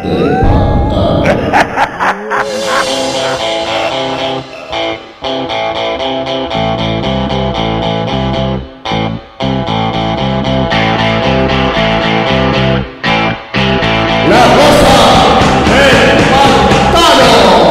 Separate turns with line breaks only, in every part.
del pantano. La Rosa del Pantano.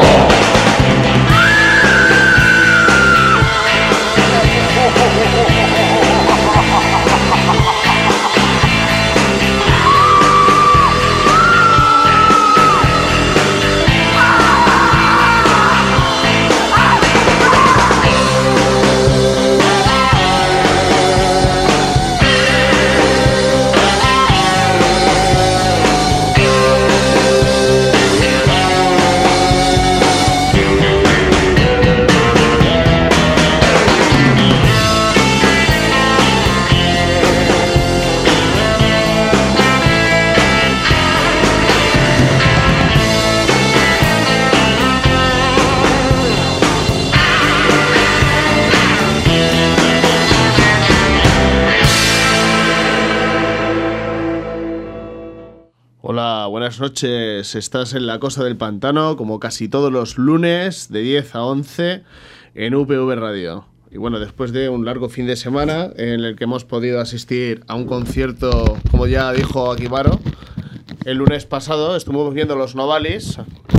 Hola, buenas noches. Estás en la Cosa del Pantano, como casi todos los lunes, de 10 a 11, en UPV Radio. Y bueno, después de un largo fin de semana en el que hemos podido asistir a un concierto, como ya dijo Akibaro, el lunes pasado estuvimos viendo los Novalis.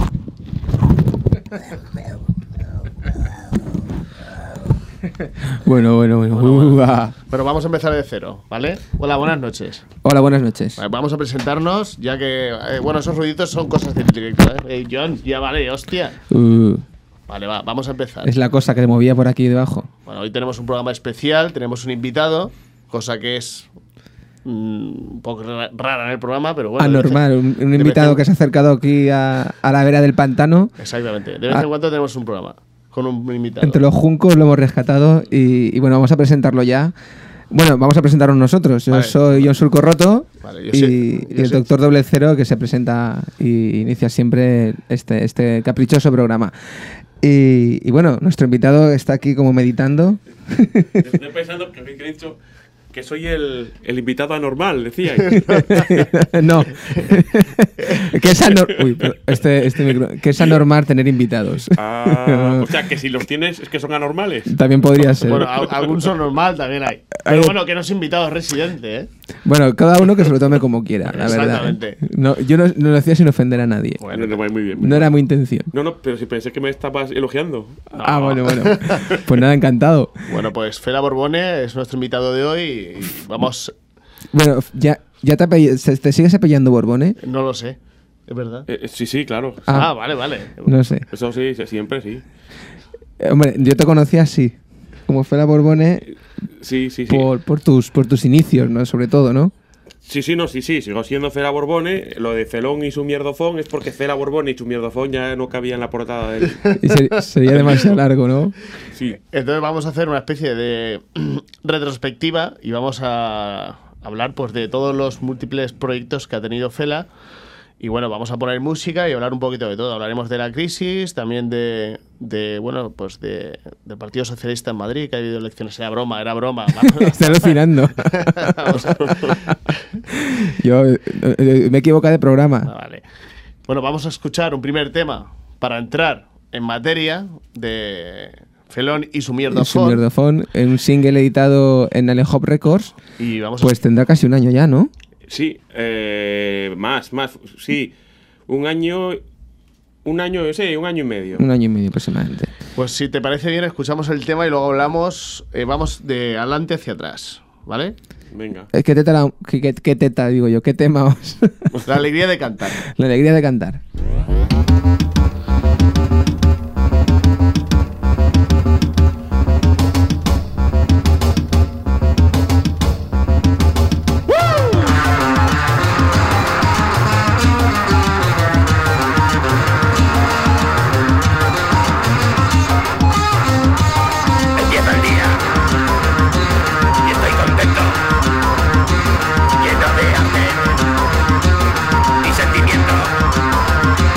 Bueno.
Pero vamos a empezar de cero, ¿vale? Hola, buenas noches.
Hola, buenas noches.
Vale, vamos a presentarnos, ya que, bueno, esos ruiditos son cosas del directo, ¿eh? John, ya vale, hostia. Vale, vamos a empezar.
Es la cosa que te movía por aquí debajo.
Bueno, hoy tenemos un programa especial, tenemos un invitado, cosa que es un poco rara en el programa, pero bueno.
Anormal, un invitado que se ha acercado aquí a la vera del pantano.
Exactamente, de vez en cuando tenemos un programa con un invitado.
Entre los juncos lo hemos rescatado y bueno, vamos a presentarlo ya. Bueno, vamos a presentarnos nosotros. Yo soy John Surco Roto, y el Doctor Doble Cero, que se presenta y inicia siempre este caprichoso programa. Y bueno, nuestro invitado está aquí como meditando.
Estoy pensando que habéis dicho que soy el invitado anormal, decíais.
No. Que es anormal tener invitados.
O sea, que si los tienes es que son anormales.
También podría ser.
Bueno, algún son normal también hay. Pero bueno, que no es invitado, es residente, ¿eh?
Bueno, cada uno que se lo tome como quiera, la verdad.
Exactamente.
No, yo no lo hacía sin ofender a nadie.
Bueno, muy bien.
No era mi intención.
No, pero si pensé que me estabas elogiando.
No.
Ah, bueno. Pues nada, encantado.
Bueno, pues Fela Borbone es nuestro invitado de hoy y vamos...
Bueno, ¿ya te sigues apellando Borbone?
No lo sé, es verdad.
Sí, claro.
Vale.
No sé.
Eso sí, siempre sí.
Hombre, yo te conocí así, como Fela Borbone.
Sí.
Por tus inicios, ¿no? Sobre todo, ¿no?
Sí, sigo siendo Fela Borbone. Lo de Felón y su mierdofón es porque Fela Borbone y su mierdofón ya no cabía en la portada del...
Y sería demasiado largo, ¿no?
Sí.
Entonces vamos a hacer una especie de retrospectiva y vamos a hablar pues de todos los múltiples proyectos que ha tenido Fela. Y bueno, vamos a poner música y hablar un poquito de todo. Hablaremos de la crisis, también del Partido Socialista en Madrid, que ha habido elecciones. Era broma.
Está alucinando. Yo me equivoco de programa.
Vale. Bueno, vamos a escuchar un primer tema para entrar en materia de Felón y su mierdofón.
En un single editado en Alehop Records.
Y vamos
pues tendrá casi un año ya, ¿no?
Sí, más, sí. Un año y medio.
Un año y medio aproximadamente.
Pues si te parece bien, escuchamos el tema y luego hablamos, vamos de adelante hacia atrás, ¿vale?
Venga.
¿Qué teta, digo yo? ¿Qué tema vamos?
La alegría de cantar.
La alegría de cantar.
Lleno de arte y sentimiento.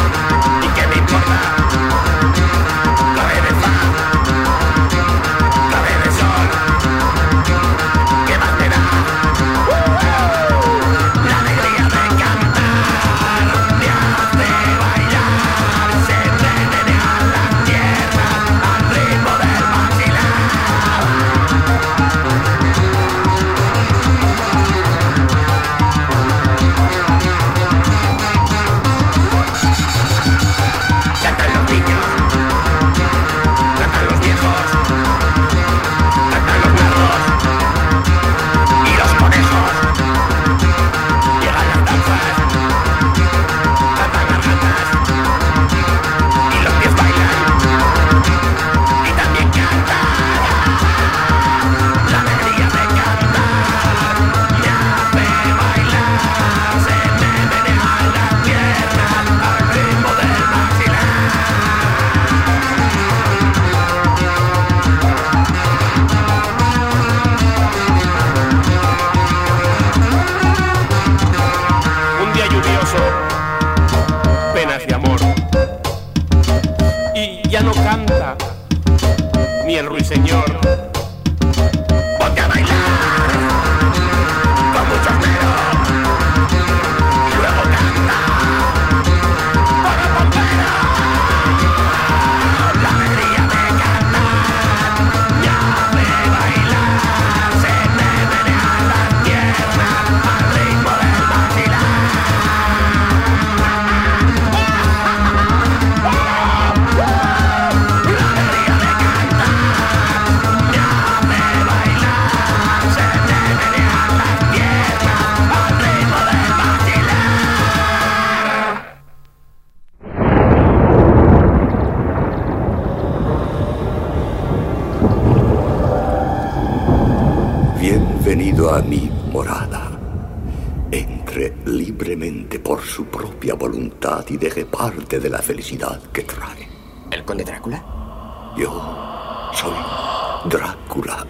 camino a mi morada. Entre libremente por su propia voluntad y deje parte de la felicidad que trae.
¿El conde Drácula?
Yo soy Drácula.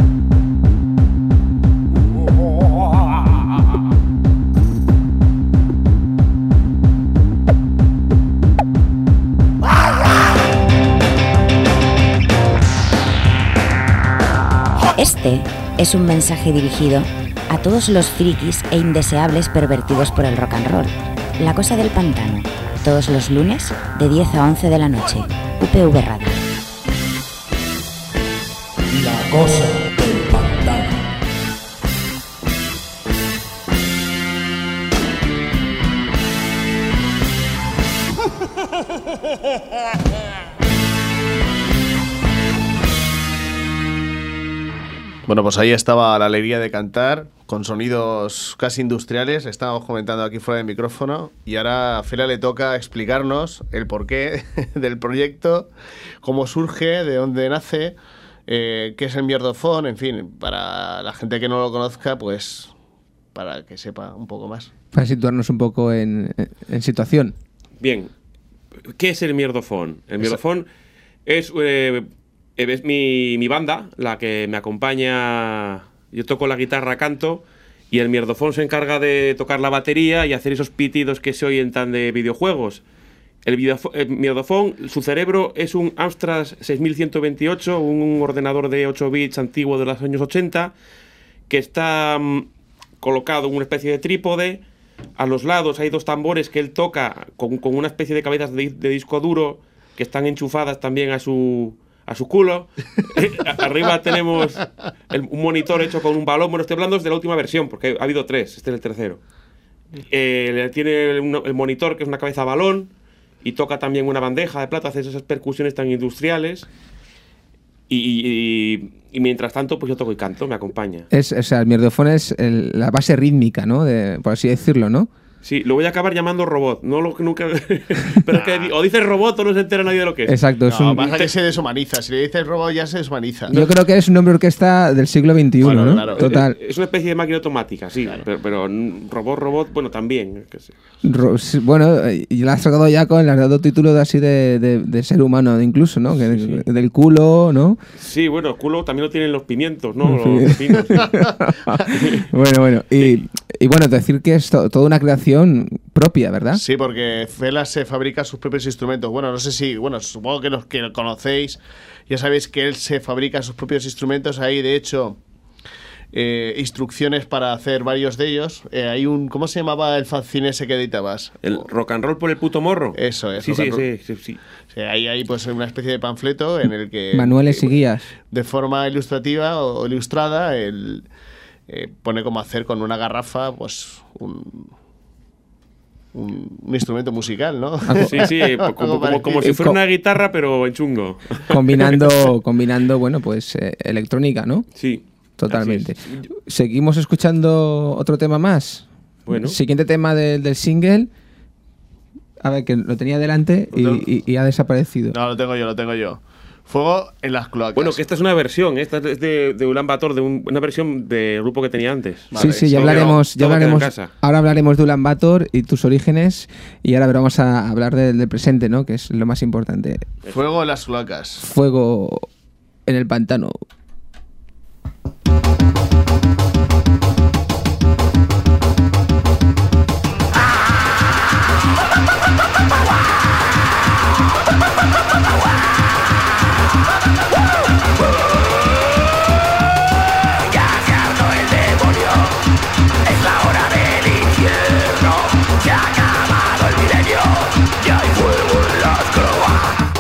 Este es un mensaje dirigido a todos los frikis e indeseables pervertidos por el rock and roll. La Cosa del Pantano, todos los lunes de 10 a 11 de la noche, UPV Radio.
La Cosa del Pantano.
Bueno, pues ahí estaba La Alegría de Cantar, con sonidos casi industriales. Estábamos comentando aquí fuera del micrófono. Y ahora a Fela le toca explicarnos el porqué del proyecto, cómo surge, de dónde nace, qué es el mierdofón, en fin, para la gente que no lo conozca, pues para que sepa un poco más.
Para situarnos un poco en situación.
Bien, ¿qué es el mierdofón? El mierdofón es mi banda, la que me acompaña. Yo toco la guitarra, canto, y el mierdofón se encarga de tocar la batería y hacer esos pitidos que se oyen tan de videojuegos. El mierdofón, su cerebro es un Amstrad 6128, un ordenador de 8 bits antiguo de los años 80, que está colocado en una especie de trípode. A los lados hay dos tambores que él toca con una especie de cabezas de disco duro que están enchufadas también a su culo. Arriba tenemos un monitor hecho con un balón. Bueno, estoy hablando de la última versión, porque ha habido 3, este es el tercero. Tiene el monitor, que es una cabeza balón, y toca también una bandeja de plata, hace esas percusiones tan industriales. Y mientras tanto, pues yo toco y canto, me acompaña.
O sea, el mierdofón es la base rítmica, ¿no? Por así decirlo, ¿no?
Sí, lo voy a acabar llamando robot. No lo que nunca. Pero es que o dices robot o no se entera nadie de lo que es.
Exacto.
No, pasa que se deshumaniza. Si le dices robot ya se deshumaniza.
Yo creo que es un nombre orquesta del siglo XXI, bueno, ¿no?
Claro.
Total.
Es una especie de máquina automática, sí. Claro. Pero robot, bueno, también.
Bueno, y la has sacado ya le has dado título así de ser humano incluso, ¿no? Que sí. Del culo, ¿no?
Sí, bueno, el culo también lo tienen los pimientos, ¿no? Los pepinos.
Bueno. Y bueno, decir que es toda una creación propia, ¿verdad?
Sí, porque Fela se fabrica sus propios instrumentos. Bueno, no sé si... Bueno, supongo que los que lo conocéis ya sabéis que él se fabrica sus propios instrumentos. Hay, de hecho, instrucciones para hacer varios de ellos. Hay un... ¿Cómo se llamaba el fanzine ese que editabas?
El Rock and Roll por el puto morro.
Eso es.
Sí.
Hay pues una especie de panfleto en el que...
Manuales y guías.
De forma ilustrativa o ilustrada, pone cómo hacer con una garrafa, pues, un instrumento musical, ¿no?
Sí, como si fuera una guitarra, pero en chungo.
Combinando, bueno, pues electrónica, ¿no?
Sí.
Totalmente. ¿Seguimos escuchando otro tema más?
Bueno.
Siguiente tema del single. A ver, que lo tenía delante y ha desaparecido.
No, lo tengo yo. Fuego en las cloacas.
Bueno, que esta es una versión, esta es de Ulan Bator, una versión del grupo que tenía antes.
Vale, sí, ya hablaremos. Ahora hablaremos de Ulan Bator y tus orígenes, y ahora vamos a hablar del presente, ¿no? Que es lo más importante.
Fuego en las cloacas.
Fuego en el pantano.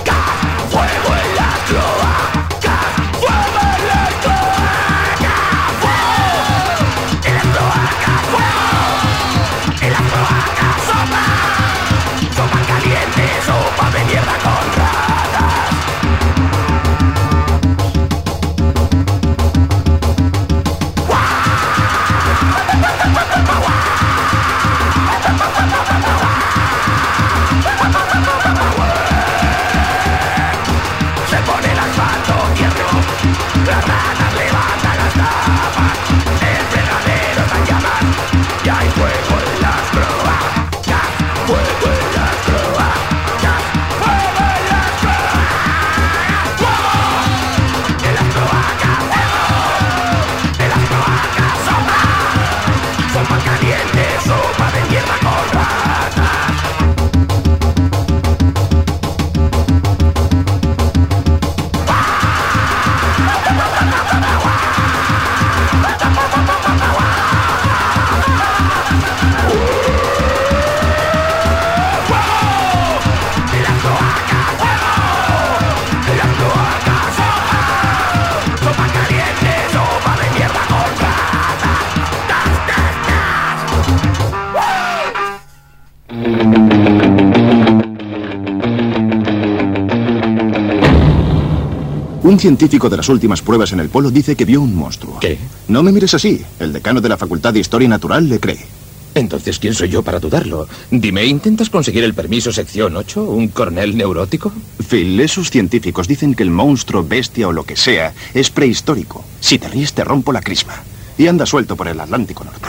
Fuego en las cloacas, fuego en las cloacas.
Un científico de las últimas pruebas en el polo dice que vio un monstruo.
¿Qué?
No me mires así. El decano de la Facultad de Historia Natural le cree.
Entonces, ¿quién soy yo para dudarlo? Dime, ¿intentas conseguir el permiso sección 8? ¿Un coronel neurótico?
Phil, esos científicos dicen que el monstruo, bestia o lo que sea es prehistórico. Si te ríes, te rompo la crisma. Y anda suelto por el Atlántico Norte.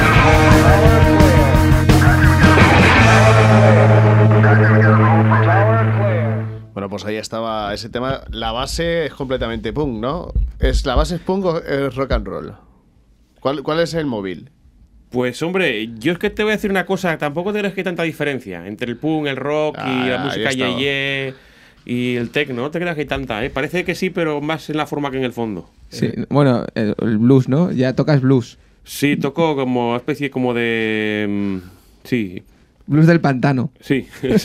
Bueno, pues ahí estaba ese tema. La base es completamente punk, ¿no? ¿La base es punk o es rock and roll? ¿Cuál es el móvil?
Pues hombre, yo es que te voy a decir una cosa, tampoco te crees que hay tanta diferencia entre el punk, el rock y la música yeye y el techno, no te creas que hay tanta, ¿eh? Parece que sí, pero más en la forma que en el fondo.
Sí, bueno, el blues, ¿no? Ya tocas blues.
Sí, toco como especie como de... sí.
Blues del pantano.
Sí.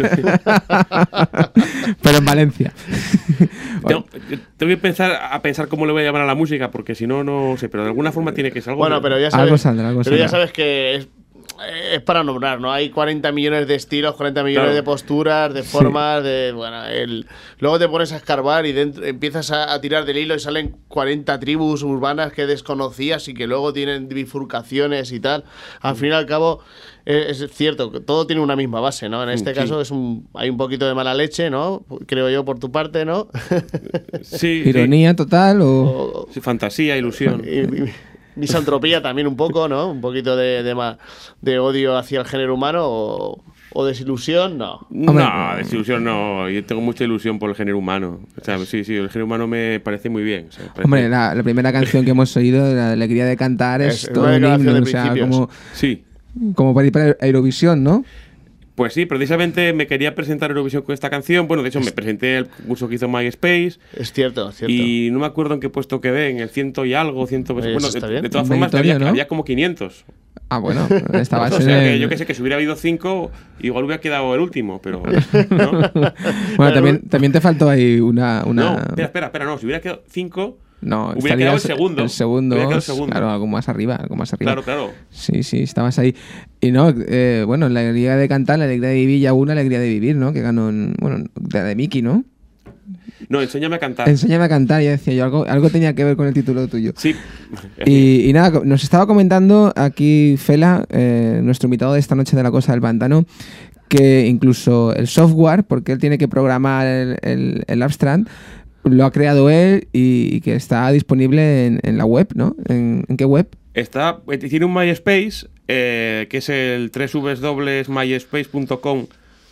Pero en Valencia.
Tengo que pensar cómo le voy a llamar a la música, porque si no, no sé, pero de alguna forma tiene que ser algo.
Bueno, pero ya sabes,
algo saldrá.
Ya sabes que es para nombrar, ¿no? Hay 40 millones de estilos, 40 millones de posturas, de formas, de... Bueno, luego te pones a escarbar y empiezas a tirar del hilo y salen 40 tribus urbanas que desconocías y que luego tienen bifurcaciones y tal. Al fin y al cabo... Es cierto, que todo tiene una misma base, ¿no? En este caso hay un poquito de mala leche, ¿no? Creo yo, por tu parte, ¿no?
Sí.
¿Ironía total o...?
Sí, fantasía, ilusión.
Misantropía también un poco, ¿no? Un poquito de odio hacia el género humano o desilusión, no.
No, desilusión no. Yo tengo mucha ilusión por el género humano. O sea, sí, el género humano me parece muy bien. O sea,
Hombre, la primera canción que hemos oído, la alegría de cantar, es todo un himno, o sea, como...
Sí.
Como para ir para Eurovisión, ¿no?
Pues sí, precisamente me quería presentar a Eurovisión con esta canción. Bueno, de hecho me presenté el curso que hizo MySpace.
Es cierto.
Y no me acuerdo en qué puesto quedé, en el 100 y algo, 100... Bueno, de todas formas había como 500.
Ah, bueno, estaba...
O sea, que yo que sé, que si hubiera habido 5, igual hubiera quedado el último, pero... ¿no?
Bueno, también te faltó ahí una...
No, espera, no, si hubiera quedado 5...
No,
hubiera quedado el segundo.
El segundo, claro, algo más arriba.
Claro.
Sí, estabas ahí. Y no, bueno, la alegría de cantar, la alegría de vivir, ya una alegría de vivir, ¿no? Que ganó, de Miki, ¿no?
No, Enséñame a cantar.
Enséñame a cantar, ya decía yo, algo tenía que ver con el título tuyo.
Sí.
Y nada, nos estaba comentando aquí Fela, nuestro invitado de esta noche de La Cosa del Pantano, que incluso el software, porque él tiene que programar el Abstract, lo ha creado él y que está disponible en la web, ¿no? ¿En qué web?
Tiene un MySpace, que es el www.myspace.com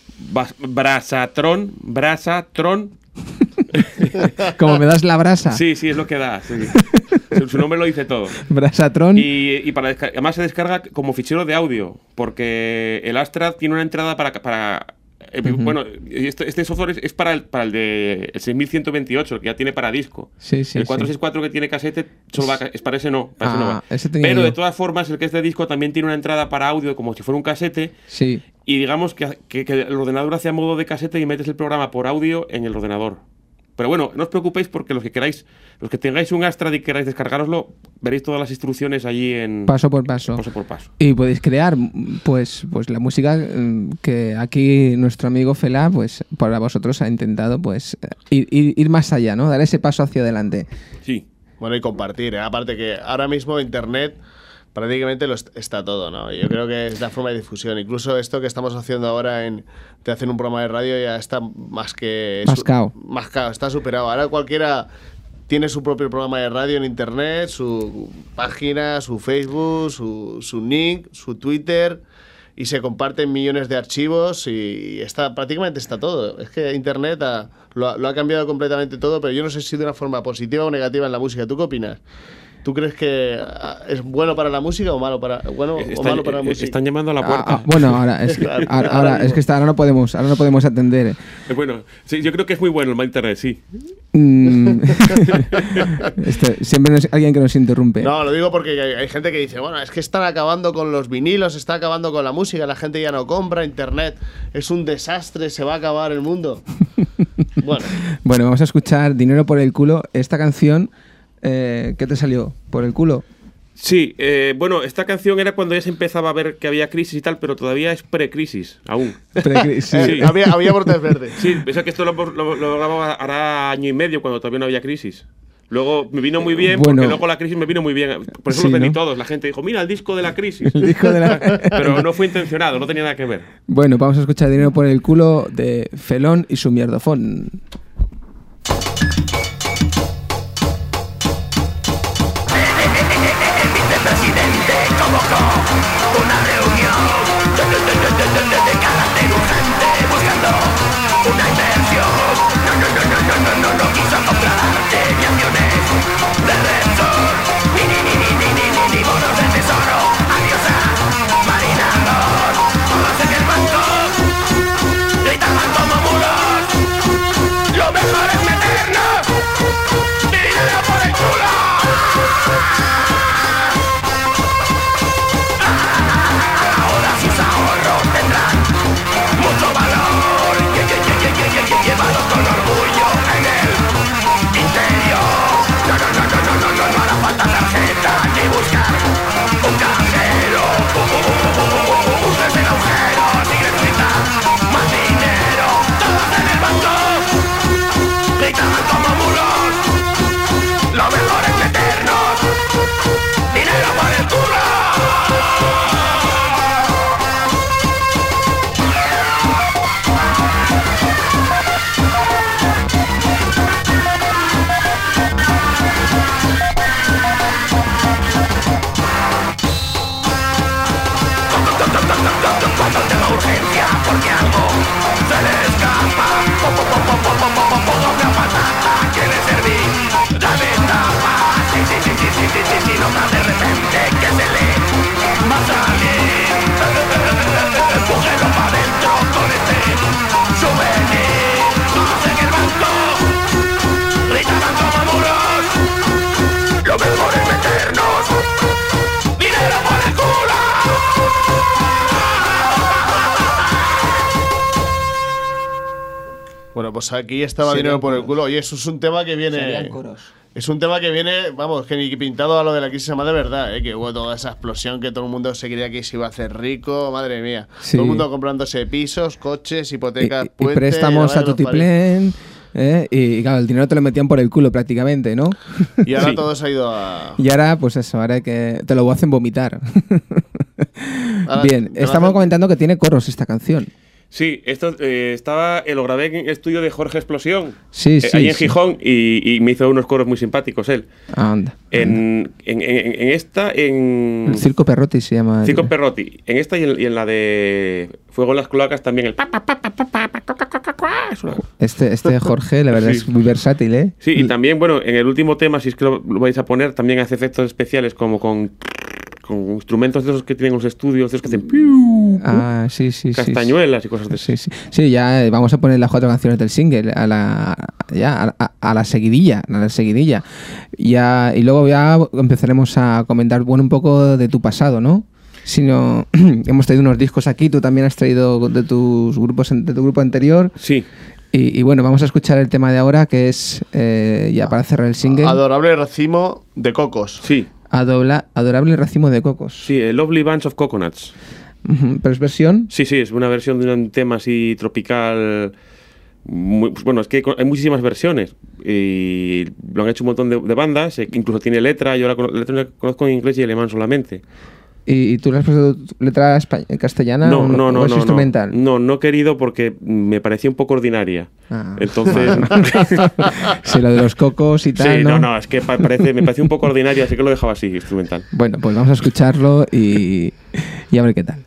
Brasatron.
Como me das la brasa.
Sí, es lo que da. Sí. Su nombre lo dice todo.
Brasatron.
Y además se descarga como fichero de audio, porque el Astra tiene una entrada para bueno, este software es para el de el 6128, el que ya tiene para disco.
Sí,
el 464 que tiene casete es para ese no.
Ese
pero de todas formas, el que es de disco también tiene una entrada para audio como si fuera un casete.
Sí.
Y digamos que el ordenador hace a modo de casete y metes el programa por audio en el ordenador. Pero bueno, no os preocupéis porque los que tengáis un Astra y queráis descargároslo, veréis todas las instrucciones allí en...
Paso por paso.
paso.
Y podéis crear pues la música que aquí nuestro amigo Fela, pues para vosotros ha intentado pues ir más allá, ¿no? Dar ese paso hacia adelante.
Sí.
Bueno, y compartir, ¿eh? Aparte que ahora mismo Internet prácticamente está todo, ¿no? Yo creo que es la forma de difusión. Incluso esto que estamos haciendo ahora de hacer un programa de radio ya está más que...
Mascao,
está superado. Ahora cualquiera tiene su propio programa de radio en Internet, su página, su Facebook, su nick, su Twitter, y se comparten millones de archivos y prácticamente está todo. Es que Internet lo ha cambiado completamente todo, pero yo no sé si de una forma positiva o negativa en la música. ¿Tú qué opinas? ¿Tú crees que es bueno para la música o malo para la música?
Están llamando a la puerta.
Bueno, ahora es que ahora no podemos atender.
Bueno, sí, yo creo que es muy bueno el Internet, sí.
Siempre es alguien que nos interrumpe.
No, lo digo porque hay gente que dice, bueno, es que están acabando con los vinilos, está acabando con la música, la gente ya no compra, Internet es un desastre, se va a acabar el mundo.
Bueno, vamos a escuchar Dinero por el culo. Esta canción, ¿qué te salió? ¿Por el culo?
Sí, bueno, esta canción era cuando ya se empezaba a ver que había crisis y tal, pero todavía es pre-crisis, aún.
Sí. Había brotes verdes.
Sí, pensé que esto lo grababa hará año y medio, cuando todavía no había crisis. Luego me vino muy bien, porque luego la crisis me vino muy bien. Por eso los vendí todos. La gente dijo, mira, el disco de la crisis. Pero no fue intencionado, no tenía nada que ver.
Bueno, vamos a escuchar Dinero por el culo de Felón y su mierdofón.
Vicepresidente convocó una reunión de carácter urgente buscando una inversión. No quiso comprar arte ni acciones de Repsol, ni bonos del tesoro. Adiós a marinados, todos en el banco gritaban como muros. Lo mejor es meternos dinero por el culo. Llevados con orgullo en el interior. No hará falta tarjeta ni buscar un cajero. Ustedes en agujero, si necesitan más dinero. Todos en el banco gritaban como muros. Lo mejor es meternos dinero por el culo. Cuando tengo urgencia, porque algo se le escapa. Ponga patata, quiere servir. Dame tapa. Sí, nota de repente que se le va a salir. Empújelo pa' dentro con este souvenir. Todos en el banco gritaban como muros. Lo mejor es meternos dinero por el culo.
Bueno, pues aquí estaba Dinero por el culo. Oye, eso es un tema que viene... Es un tema que viene, vamos, que ni pintado a lo de la crisis más de verdad, que hubo toda esa explosión, que todo el mundo se creía que se iba a hacer rico, madre mía. Sí. Todo el mundo comprándose pisos, coches, hipotecas, puentes...
Y préstamos a tutiplén, y claro, el dinero te lo metían por el culo prácticamente, ¿no?
Y ahora todo se ha ido a...
Y ahora, pues eso, ahora que te lo hacen vomitar. Bien, estamos comentando que tiene coros esta canción.
Sí, esto lo grabé en el estudio de Jorge Explosión,
ahí
en Gijón, y me hizo unos coros muy simpáticos él.
Anda.
En esta,
el Circo Perrotti se llama.
Circo Perrotti. En esta y en la de Fuego en las Cloacas también el
Este Jorge, la verdad es muy versátil, ¿eh?
Sí, y también, bueno, en el último tema, si es que lo vais a poner, también hace efectos especiales como con instrumentos de esos que tienen los estudios, de esos que hacen castañuelas y cosas de eso.
Sí, ya vamos a poner las 4 canciones del single a la seguidilla, y luego ya empezaremos a comentar un poco de tu pasado, ¿no? Hemos traído unos discos aquí, tú también has traído de tu grupo anterior.
Sí.
Y bueno, vamos a escuchar el tema de ahora, que es ya para cerrar el single.
Adorable racimo de cocos.
Sí.
Adorable racimo de cocos.
Sí, el Lovely Bunch of Coconuts.
¿Pero es versión?
Sí, es una versión de un tema así tropical. Bueno, es que hay muchísimas versiones y lo han hecho un montón de bandas, incluso tiene letra. Yo la letra conozco en inglés y alemán solamente.
¿Y tú le has puesto letra castellana o es instrumental?
No he querido porque me parecía un poco ordinaria. Entonces...
Sí, lo de los cocos y tal,
sí, no, es que me parece un poco ordinaria, así que lo dejaba así, instrumental.
Bueno, pues vamos a escucharlo y a ver qué tal.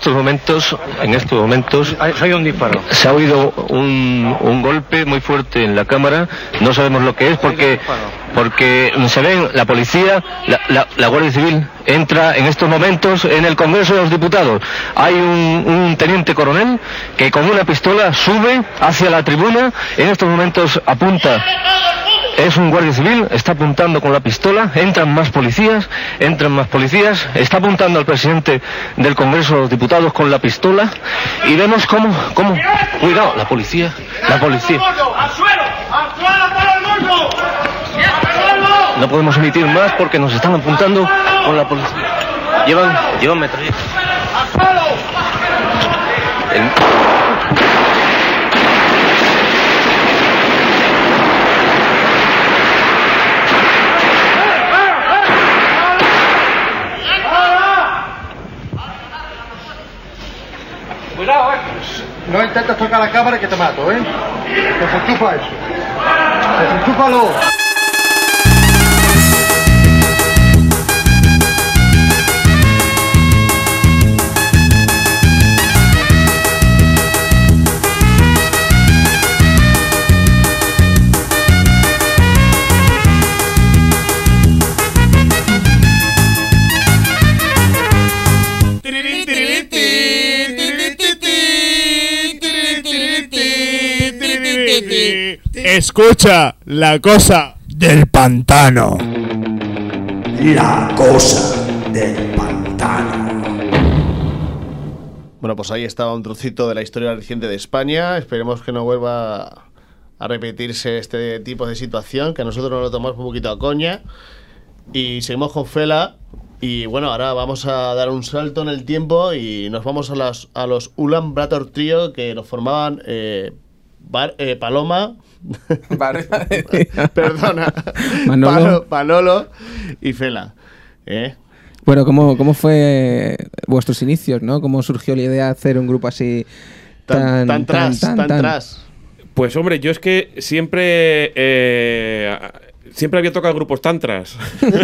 estos momentos
hay un disparo.
Se ha oído un golpe muy fuerte en la cámara. No sabemos lo que es porque se ven la policía, la Guardia Civil entra en estos momentos en el Congreso de los Diputados. Hay un teniente coronel que con una pistola sube hacia la tribuna. En estos momentos apunta. Es un guardia civil, está apuntando con la pistola, entran más policías, está apuntando al presidente del Congreso de los Diputados con la pistola y vemos cómo, cuidado, la policía. No podemos emitir más porque nos están apuntando con la policía. Llevan metralletas.
Cuidado, no intentes tocar la cámara que te mato, Desenchufa eso. Desenchúfalo.
Escucha la cosa
del pantano. La cosa del pantano.
Bueno, pues ahí estaba un trocito de la historia reciente de España. Esperemos que no vuelva a repetirse este tipo de situación, que a nosotros nos lo tomamos un poquito a coña. Y seguimos con Fela. Y bueno, ahora vamos a dar un salto en el tiempo y nos vamos a los Ulan Bator Trio, que nos formaban Paloma. Perdona. Manolo y Fela.
Bueno, ¿cómo fue vuestros inicios, ¿no? ¿Cómo surgió la idea de hacer un grupo así tan tras?
Pues hombre, yo es que siempre había tocado grupos tantras.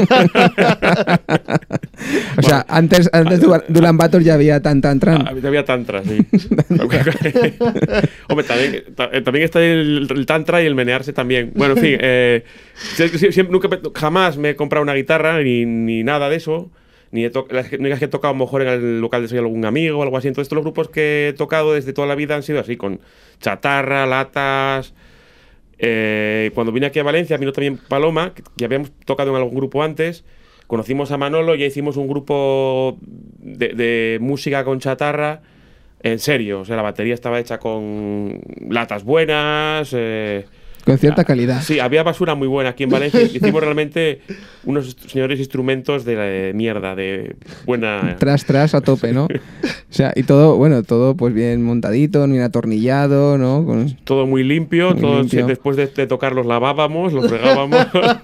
O sea, antes de Ulan Bator ya había tan. Ya
había tantras, sí. Hombre, también está el tantra y el menearse también. Bueno, en fin, jamás me he comprado una guitarra ni nada de eso. Las únicas que he tocado a lo mejor en el local de soy algún amigo o algo así. Entonces todos los grupos que he tocado desde toda la vida han sido así, con chatarra, latas. Cuando vine aquí a Valencia, vino también Paloma, que habíamos tocado en algún grupo antes. Conocimos a Manolo y ya hicimos un grupo de música con chatarra. En serio, o sea, la batería estaba hecha con latas buenas.
Con cierta calidad.
Sí, había basura muy buena aquí en Valencia. Hicimos realmente unos señores instrumentos de mierda, de buena...
Tras a tope, ¿no? O sea, y todo pues bien montadito, bien atornillado, ¿no?
Todo muy limpio. Después de tocar los lavábamos, los fregábamos.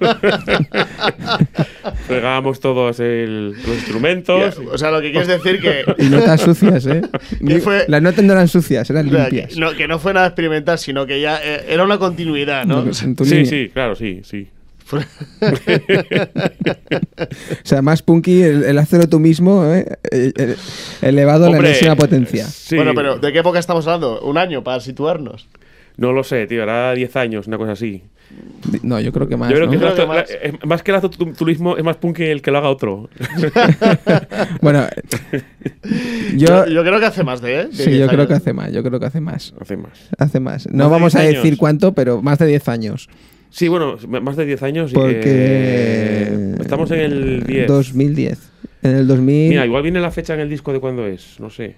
Fregábamos todos los instrumentos.
O sea, lo que quieres decir que...
Y notas sucias, ¿eh? Las notas no eran sucias, eran limpias.
Que no fue nada experimental, sino que ya era una continuidad, ¿no?
Sí, claro, sí.
O sea, más punky el hacerlo tú mismo, elevado a la enésima potencia.
Sí.
Bueno, pero ¿de qué época estamos hablando? ¿Un año para situarnos?
No lo sé, tío, era 10 años, una cosa así.
No, yo creo que más.
Yo creo
¿no?
más que el hacer tú mismo, es más punky el que lo haga otro.
Bueno,
yo creo que hace más de
sí, yo creo que hace más. Hace más. No vamos a decir cuánto, pero más de 10 años.
Sí, bueno, más de 10 años.
Porque
estamos en el 10.
2010. En el 2000.
Mira, igual viene la fecha en el disco de cuándo es, no sé.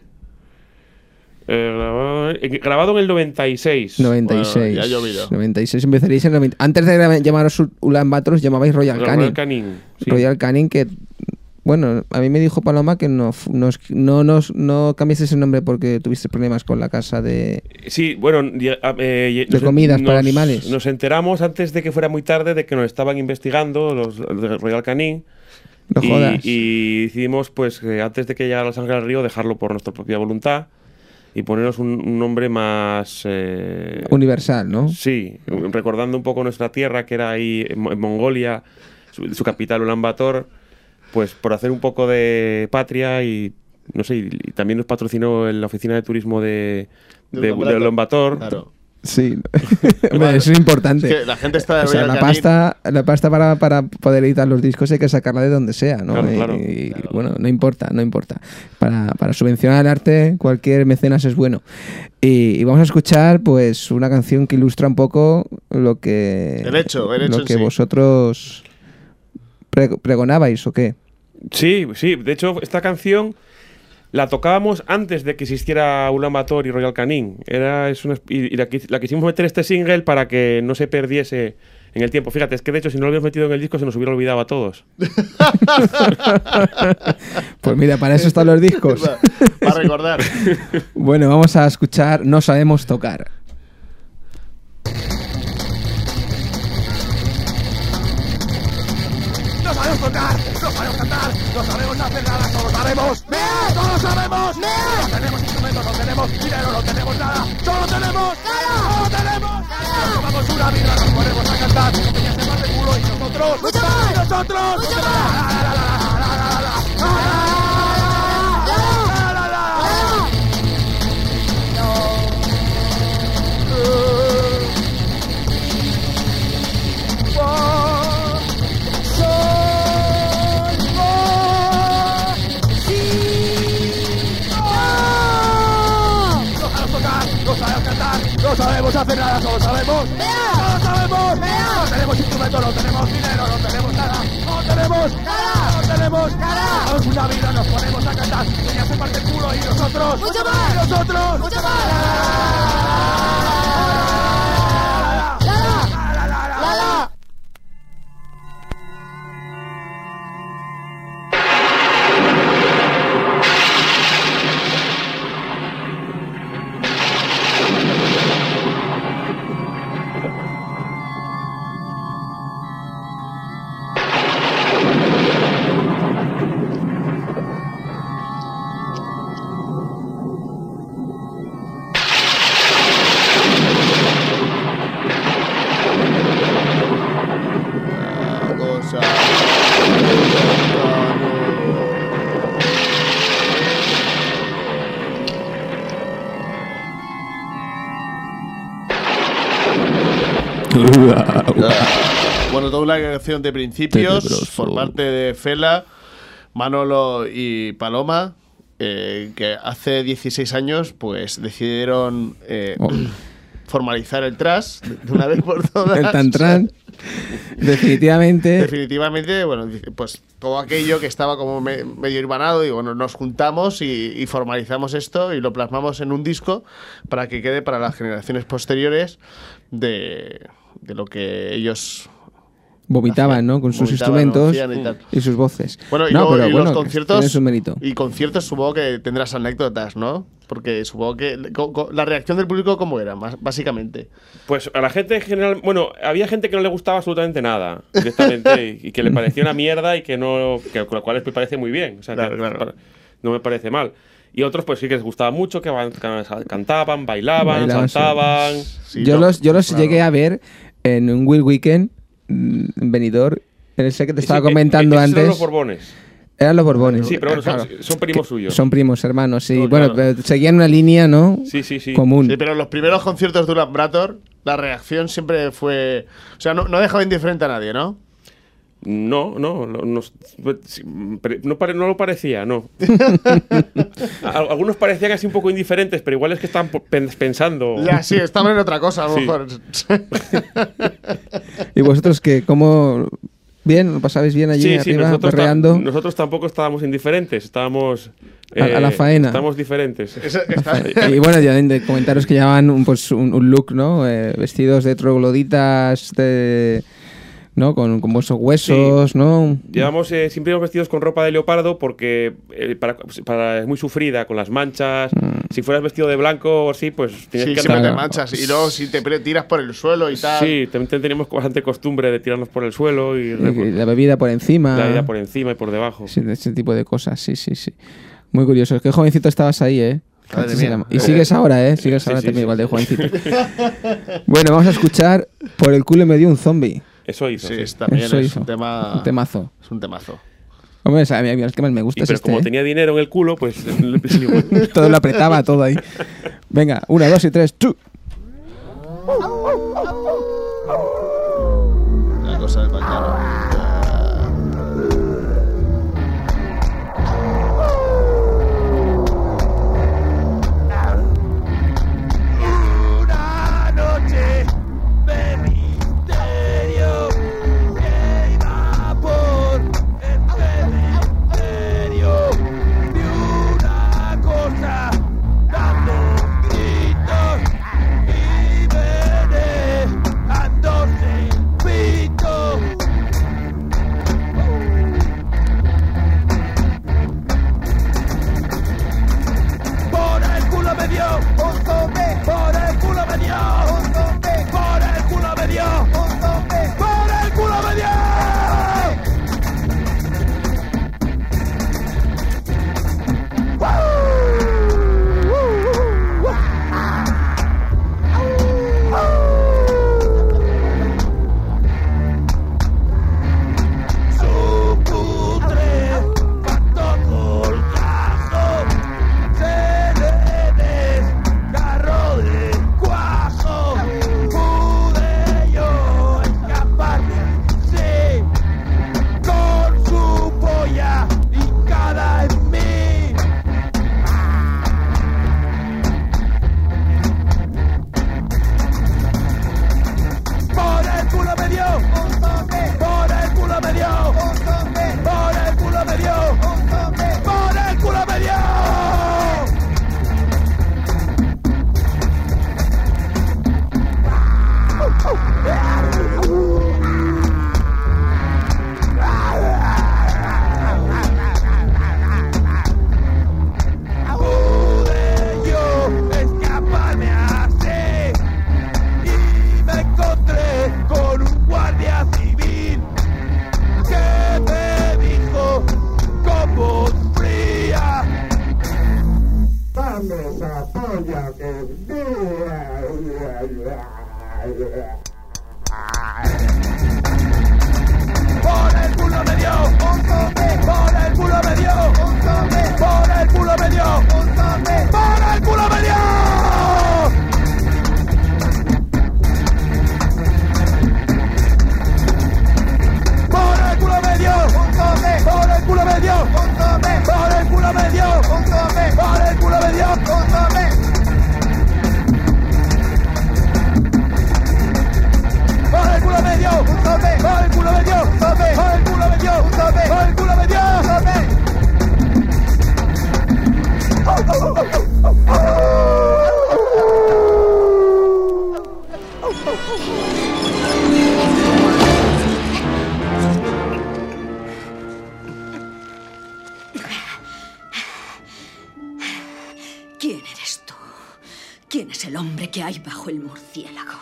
Grabado en el 96.
96.
Bueno, ya ha llovido.
96 empezaríais en el 90. Antes de llamaros Ulan Bator, os llamabais Royal Canin.
Sí.
Royal Canin, que bueno, a mí me dijo Paloma que no cambiaste ese nombre porque tuviste problemas con la casa de...
Sí, bueno,
de comidas para animales.
Nos enteramos antes de que fuera muy tarde de que nos estaban investigando los de Royal Canin.
No jodas.
Y decidimos, pues, antes de que llegara la sangre al río, dejarlo por nuestra propia voluntad y ponernos un nombre más...
universal, ¿no?
Sí, recordando un poco nuestra tierra, que era ahí en Mongolia, su capital Ulan Bator, pues por hacer un poco de patria y no sé, y también nos patrocinó en la oficina de turismo de Lombator.
Claro.
Sí, hombre, eso es importante.
Es que la gente está...
O sea, la pasta para poder editar los discos hay que sacarla de donde sea, ¿no?
Claro.
Bueno, no importa. Para subvencionar el arte, cualquier mecenas es bueno. Y vamos a escuchar, pues, una canción que ilustra un poco lo que...
El hecho
vosotros pregonabais, ¿o qué?
Sí. De hecho, esta canción la tocábamos antes de que existiera Ulan Bator y Royal Canin. Y la quisimos meter este single para que no se perdiese en el tiempo. Fíjate, es que de hecho si no lo hubiéramos metido en el disco se nos hubiera olvidado a todos.
Pues mira, para eso están los discos.
Para recordar.
Bueno, vamos a escuchar No Sabemos Tocar.
No sabemos tocar, no sabemos cantar, no sabemos hacer nada, solo sabemos mear, solo sabemos mear. No tenemos instrumentos, no tenemos dinero, no tenemos nada, solo tenemos nada, no tenemos nada. Nos tomamos una birra, nos ponemos a cantar, ella se parte el culo y nosotros, mucho más, y nosotros, mucho más. No sabemos hacer nada, solo sabemos ¡Mea! ¡No sabemos! ¡Mea! No tenemos instrumentos, no tenemos dinero, no tenemos nada, no tenemos nada, no tenemos nada. Damos una vida, nos ponemos a cantar, ella se parte el culo y nosotros, mucho más, y nosotros, mucho más.
Bueno, toda una canción de principios por parte de Fela, Manolo y Paloma, que hace 16 años pues decidieron formalizar el thrash de una vez por todas.
El tantran. Definitivamente,
bueno, pues todo aquello que estaba como medio irvanado, y bueno, nos juntamos y formalizamos esto y lo plasmamos en un disco para que quede para las generaciones posteriores de lo que ellos
vomitaban, ¿no? Con sus instrumentos y sus voces.
Bueno, y los conciertos y conciertos supongo que tendrás anécdotas, ¿no? Porque supongo que la reacción del público, ¿cómo era? Básicamente.
Pues a la gente en general, bueno, había gente que no le gustaba absolutamente nada, directamente, y que le parecía una mierda y que no, con lo cual me parece muy bien, o sea, claro. No me parece mal. Y otros pues sí que les gustaba mucho, que cantaban, bailaban, saltaban.
Sí, yo los llegué a ver en un Will Weekend en Benidorm, en ese que te estaba comentando antes.
Eran los Borbones.
Eran los Borbones.
Sí, pero bueno, son primos suyos.
Son primos, hermanos, sí. No, bueno, claro. Seguían una línea, ¿no?
Sí.
Común.
Sí, pero los primeros conciertos de Ulan Bator, la reacción siempre fue... O sea, no dejaba indiferente a nadie, ¿no?
No lo parecía, no. Algunos parecían así un poco indiferentes, pero igual es que estaban pensando.
Ya, sí, estaban en otra cosa, a lo mejor.
¿Y vosotros qué? ¿Cómo...? ¿Bien? ¿Lo pasabais bien allí arriba, perreando?
Nosotros tampoco estábamos indiferentes, estábamos...
a la faena.
Estamos diferentes.
Y bueno, ya de comentaros que llevaban un look, ¿no? Vestidos de trogloditas, ¿no? Con vuestros huesos, sí. ¿No?
Llevamos siempre íbamos vestidos con ropa de leopardo porque es muy sufrida, con las manchas. Si fueras vestido de blanco o así, pues tienes que
andar... Sí, te manchas. Y luego si te tiras por el suelo y tal...
Sí, también teníamos bastante costumbre de tirarnos por el suelo. Y
la bebida por encima.
La bebida por encima y por debajo.
Sí, ese tipo de cosas, sí. Muy curioso. Qué jovencito estabas ahí, ¿eh? Y sigues ahora, ¿eh? Sigues ahora también igual de jovencito. Bueno, vamos a escuchar Por el culo me dio un zombie.
Eso hizo.
Sí, también es un tema...
Un temazo.
Es un temazo.
Hombre, a mí el que más me gusta es
pero
este.
Como tenía dinero en el culo, pues...
todo lo apretaba, todo ahí. Venga, 1, 2 y 3, ¡chu!
La cosa del pantano.
¿Quién eres tú? ¿Quién es el hombre que hay bajo el murciélago?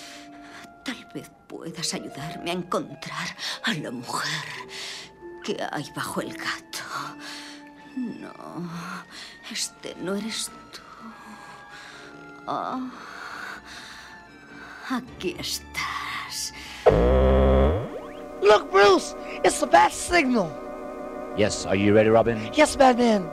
Tal vez puedas ayudarme a encontrar a la mujer que hay bajo el gato. No, este no eres tú. Oh, aquí estás.
Look, Bruce! It's the bat signal!
Yes, are you ready, Robin?
Yes, Batman.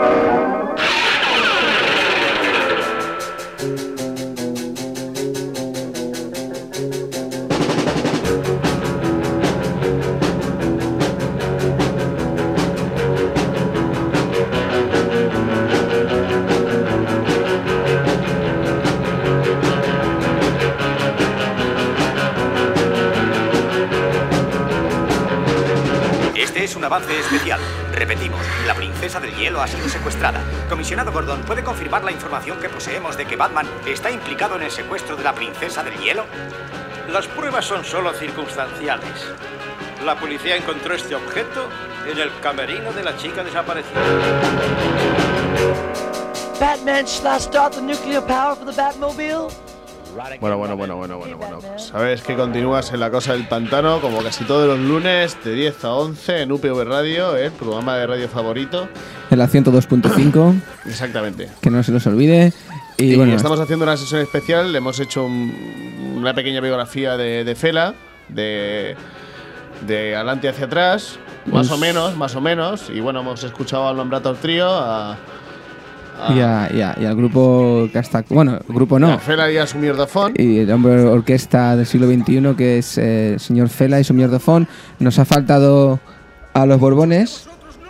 Es un avance especial. Repetimos, la princesa del hielo ha sido secuestrada. Comisionado Gordon, ¿puede confirmar la información que poseemos de que Batman está implicado en el secuestro de la princesa del hielo?
Las pruebas son solo circunstanciales. La policía encontró este objeto en el camerino de la chica desaparecida.
Batman, shall I start the nuclear power for the Batmobile?
Bueno. Sabes que continúas en La Cosa del Pantano, como casi todos los lunes, de 10 a 11 en UPV Radio, el programa de radio favorito.
En la 102.5.
Exactamente.
Que no se nos olvide.
Y bueno, estamos haciendo una sesión especial. Le hemos hecho una pequeña biografía de Fela, de de adelante hacia atrás, más o menos. Y bueno, hemos escuchado al Nombrator Trío,
y al grupo que hasta... Bueno, el grupo no.
Fela y a su mierdofón.
Y el hombre orquesta del siglo XXI, que es el señor Fela y su mierdofón. Nos ha faltado a los Borbones.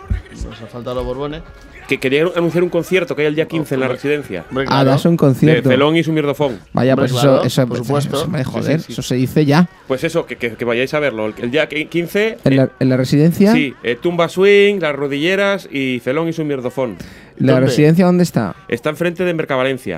Que quería anunciar un concierto que hay el día 15 en la residencia.
Das un concierto.
De Felón y su mierdofón.
Vaya, pues eso, por supuesto. Joder, sí. Eso se dice ya.
Pues eso, que vayáis a verlo. El día 15.
¿En la residencia?
Sí, Tumba Swing, Las Rodilleras y Felón y su mierdofón.
¿La residencia dónde está?
Está enfrente de Mercavalencia.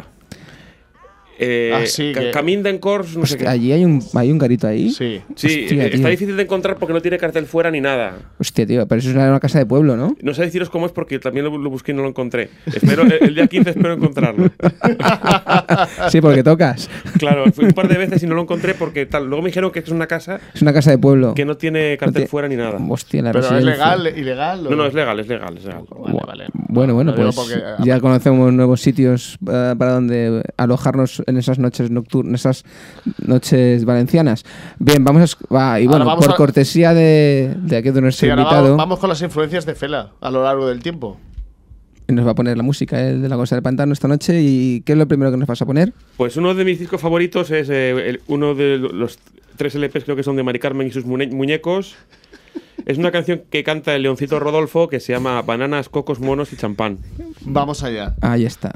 Camín d'en Cors, no sé qué.
¿Allí hay un garito ahí?
Sí. Hostia, está difícil de encontrar porque no tiene cartel fuera ni nada.
Hostia, tío, pero eso es una casa de pueblo, ¿no?
No sé deciros cómo es porque también lo busqué y no lo encontré. El día 15 espero encontrarlo.
Sí, porque tocas.
Claro, fui un par de veces y no lo encontré porque tal. Luego me dijeron que es una casa.
Es una casa de pueblo.
Que no tiene cartel fuera ni nada.
Hostia, la
¿Pero
residencia.
es legal, ilegal?
No, es legal.
Vale.
Bueno, pues ya conocemos nuevos sitios para donde alojarnos en esas noches nocturnas, esas noches valencianas. Bien, por cortesía de aquí de nuestro invitado.
Vamos con las influencias de Fela a lo largo del tiempo.
Y nos va a poner la música de La Cosa del Pantano esta noche. ¿Y qué es lo primero que nos vas a poner?
Pues uno de mis discos favoritos es uno de los 3 LPs, creo que son de Mari Carmen y sus muñecos. Es una canción que canta el Leoncito Rodolfo que se llama Bananas, Cocos, Monos y Champán.
Vamos allá.
Ahí está.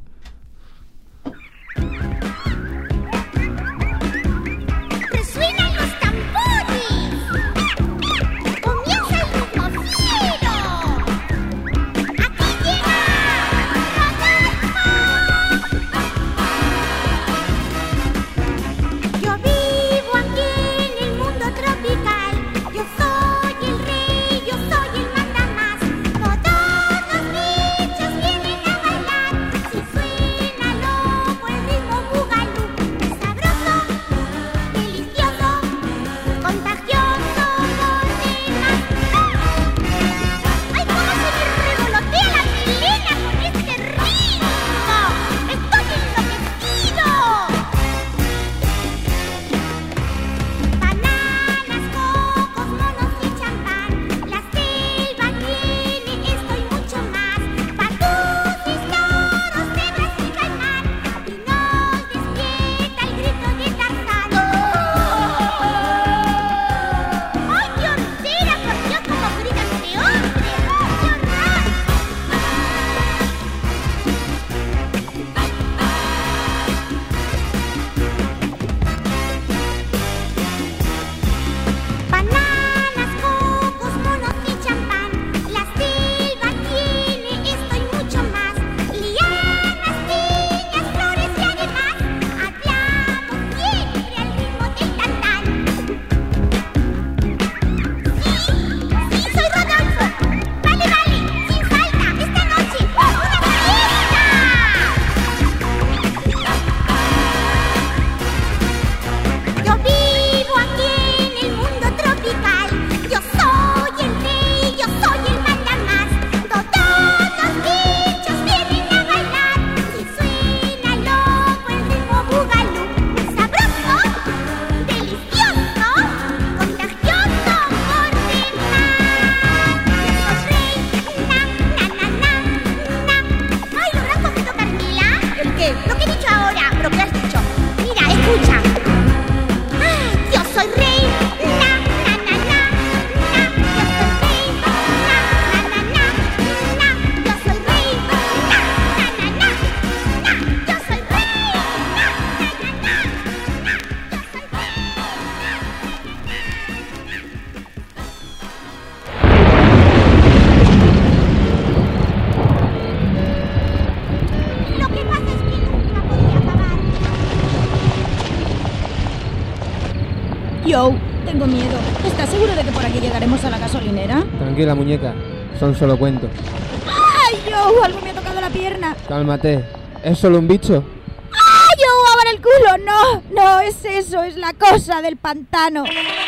Joe, tengo miedo. ¿Estás seguro de que por aquí llegaremos a la gasolinera?
Tranquila, muñeca. Son solo cuentos.
¡Ay, Joe! Algo me ha tocado la pierna.
Cálmate. ¿Es solo un bicho?
¡Ay, Joe! ¡Abre el culo! No, no es eso. Es la cosa del pantano.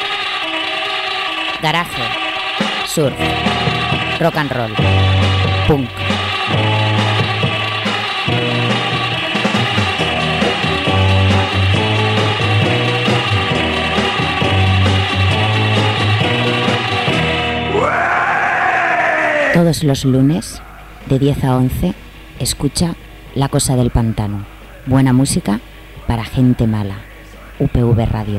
Garaje. Surf. Rock and roll. Punk. Todos los lunes, de 10 a 11, escucha La Cosa del Pantano. Buena música para gente mala. UPV Radio.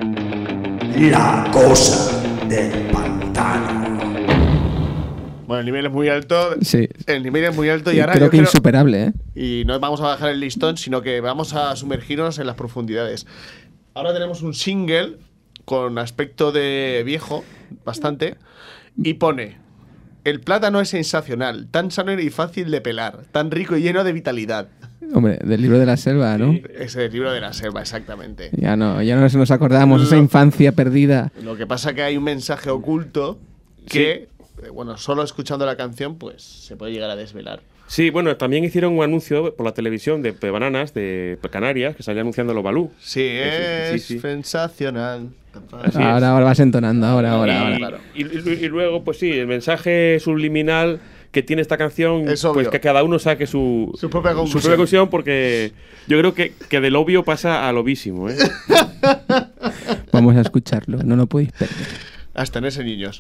La Cosa del Pantano.
Bueno, el nivel es muy alto.
Sí.
El nivel es muy alto y ahora
creo que insuperable, ¿eh?
Y no vamos a bajar el listón, sino que vamos a sumergirnos en las profundidades. Ahora tenemos un single con aspecto de viejo, bastante, y pone: el plátano es sensacional, tan sano y fácil de pelar, tan rico y lleno de vitalidad.
Hombre, del libro de la selva, ¿no?
Sí, ese del libro de la selva, exactamente.
Ya no nos acordamos, esa infancia perdida.
Lo que pasa es que hay un mensaje oculto que, bueno, solo escuchando la canción, pues se puede llegar a desvelar.
Sí, bueno, también hicieron un anuncio por la televisión de bananas de Canarias que salía anunciando los balú.
Sí, es sensacional.
Ahora vas entonando, ahora.
Claro. Y luego, pues sí, el mensaje subliminal que tiene esta canción, pues que cada uno saque su
propia conclusión,
porque yo creo que del obvio pasa al obvísimo, ¿eh?
Vamos a escucharlo, no lo podéis perder.
Hasta en ese, niños.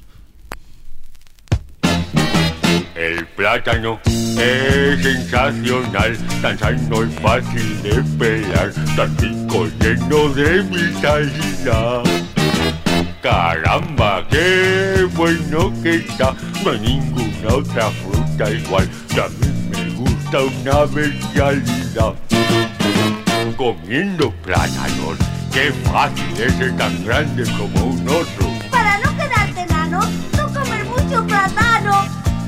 El plátano es sensacional, tan sano y fácil de pelar, tan rico, lleno de vitalidad. Caramba, qué bueno que está, no hay ninguna otra fruta igual, y a mí me gusta una bestialidad. Comiendo plátanos, qué fácil es ser tan grande como un oso.
Para no quedarte enano, no comer mucho plátano.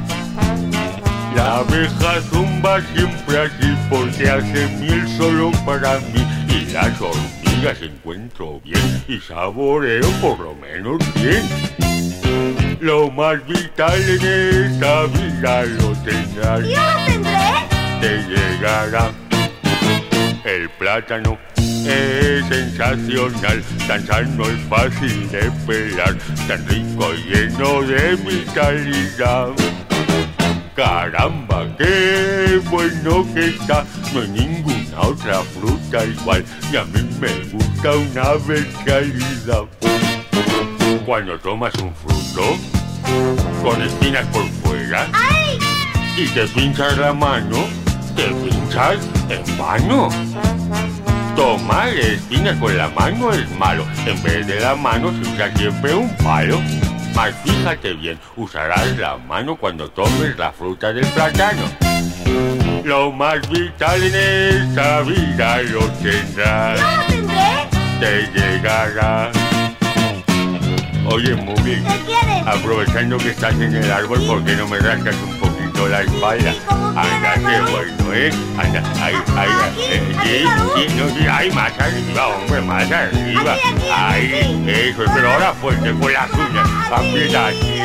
La abeja zumba siempre así porque hace miel solo para mí, y las hormigas encuentro bien y saboreo por lo menos bien. Lo más vital en esta vida lo tendrás.
¡Yo lo tendré!
Te llegará. El plátano es sensacional, tan sano y fácil de pelar, tan rico y lleno de vitalidad. Caramba, qué bueno que está, no hay ninguna otra fruta igual, y a mí me gusta una bestialidad. Cuando tomas un fruto con espinas por fuera,
¡ay!,
y te pinchas la mano, te pinchas en vano. Tomar espinas con la mano es malo, en vez de la mano se usa siempre un palo. Mas fíjate bien, usarás la mano cuando tomes la fruta del plátano. Lo más vital en esta vida lo tendrás.
¡Yo lo tendré!
Te llegará. Oye, Mugi,
¿qué quieres?
Aprovechando que estás en el árbol, ¿por qué no me rascas un poquito la espalda? Anda, qué bueno, ¿eh? Anda, ahí, sí, hay más arriba, hombre, más arriba. Ahí, eso, pero ahora fuerte con las uñas. Aprieta aquí,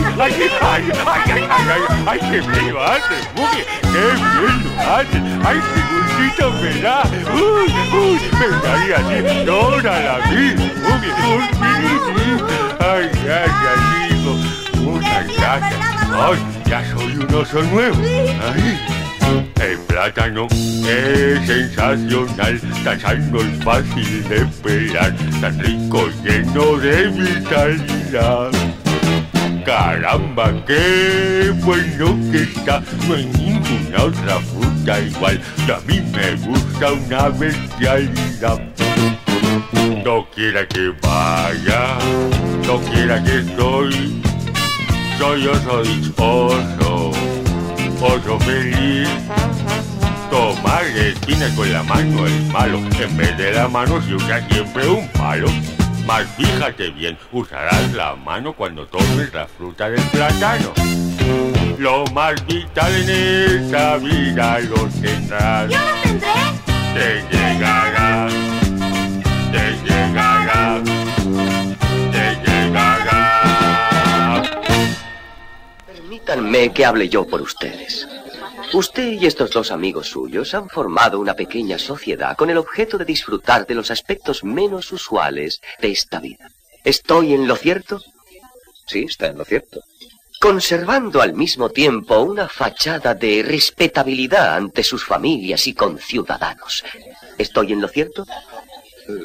ay, qué bien lo haces, Mugi, qué bien lo haces. Ay, qué gustito me da. Me daría así toda la vida, Mugi, Ay, gracias, hijo. Muchas gracias. Ay, ya soy un oso nuevo. Ay. El plátano es sensacional, tan sano y fácil de pelar, tan rico y lleno de vitalidad. Caramba, qué bueno que está, no hay ninguna otra fruta igual, y a mí me gusta una bestialidad. No quiera que vaya, no quiera que estoy, soy oso dichoso, oso feliz. Tomar espinas con la mano es malo, en vez de la mano se usa siempre un palo. Mas fíjate bien, usarás la mano cuando tomes la fruta del plátano. Lo más vital en esta vida lo tendrás.
¡Yo lo tendré!
Te llegará. Te llegará, te llegará.
Permítanme que hable yo por ustedes. Usted y estos dos amigos suyos han formado una pequeña sociedad con el objeto de disfrutar de los aspectos menos usuales de esta vida. ¿Estoy en lo cierto? Sí, está en lo cierto. Conservando al mismo tiempo una fachada de respetabilidad ante sus familias y conciudadanos. ¿Estoy en lo cierto?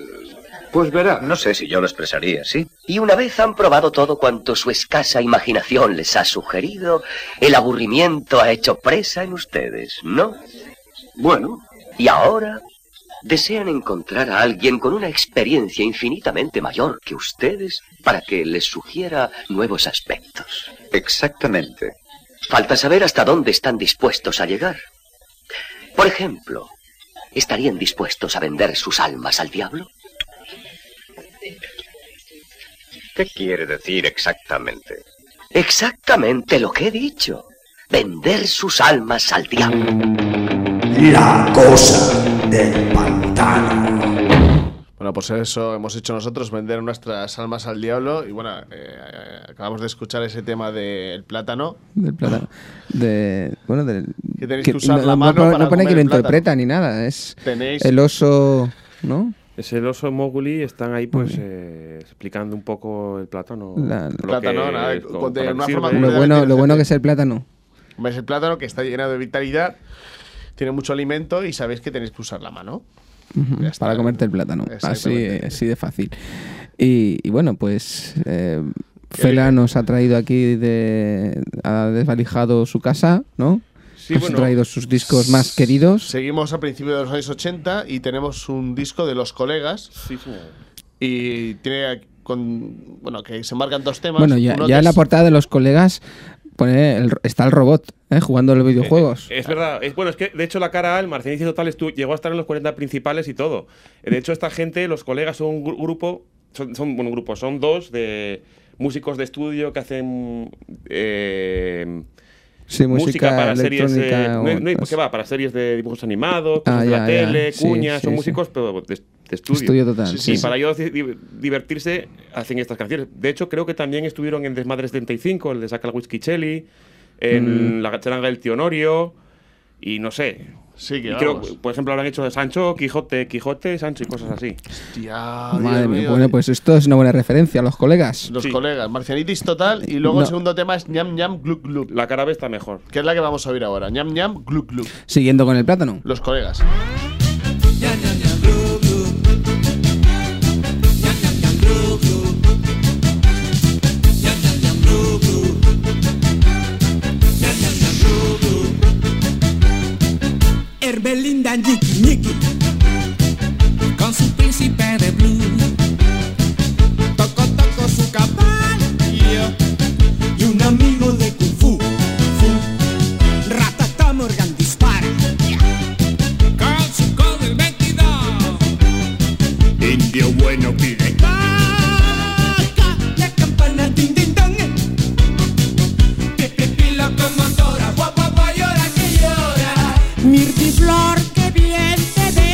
Pues verá.
No sé si yo lo expresaría así.
Y una vez han probado todo cuanto su escasa imaginación les ha sugerido, el aburrimiento ha hecho presa en ustedes, ¿no?
Bueno.
Y ahora desean encontrar a alguien con una experiencia infinitamente mayor que ustedes para que les sugiera nuevos aspectos.
Exactamente.
Falta saber hasta dónde están dispuestos a llegar. Por ejemplo, ¿estarían dispuestos a vender sus almas al diablo?
¿Qué quiere decir exactamente?
Exactamente lo que he dicho. Vender sus almas al diablo.
La cosa del pantano.
Bueno, pues eso hemos hecho nosotros, vender nuestras almas al diablo. Y bueno, acabamos de escuchar ese tema del plátano.
Del plátano.
Que tenéis que usar la mano para
no pone
comer
que lo
el plátano.
interpreta ni nada. Es
Tenéis...
el oso, ¿no?
Es el oso Mowgli, están ahí pues explicando un poco el plátano.
Lo bueno que es el plátano.
Es el plátano que está lleno de vitalidad, tiene mucho alimento y sabéis que tenéis que usar la mano.
Para comerte el plátano. Así de fácil. Y bueno, pues Fela nos ha traído aquí, ha desvalijado su casa, ¿no?
Sí,
nos ha traído sus discos más queridos.
Seguimos a principios de los años 80 y tenemos un disco de Los Colegas.
Sí, sí.
Y tiene que se marcan dos temas.
Bueno, ya en la portada de Los Colegas está el robot jugando a los videojuegos.
Es verdad. Es que de hecho la cara A, el Marcianici Total, llegó a estar en los 40 principales y todo. De hecho, esta gente, Los Colegas, son un grupo, son dos de músicos de estudio que hacen música para series para series de dibujos animados, cosas de la tele, cuñas, son músicos pero de estudio.
Estudio total.
Sí, para ellos divertirse hacen estas canciones. De hecho, creo que también estuvieron en Desmadre 75, el de Saca el Whisky Chelly, en La Charanga del Tío Norio, y no sé.
Sí, que
creo, por ejemplo, habrán hecho de Sancho, Quijote, Sancho y cosas así.
Hostia,
madre mía. Bueno, pues esto es una buena referencia, Los Colegas.
Los Colegas, Marcianitis Total, y luego el segundo tema es Ñam Ñam Gluk Gluk.
La cara B está mejor.
Que es la que vamos a oír ahora. Ñam Ñam Gluk Gluk.
Siguiendo con el plátano.
Los Colegas.
Herbelinda Ñiqui Ñiqui con su príncipe de blue, toco su caballo y un amigo de Kung Fu, Ratata Morgan dispara con su cover 22. Indio bueno pide caca, la campana din din dong, pipi locomotora, guapa llora que llora. Mirtiflor, que bien te ve.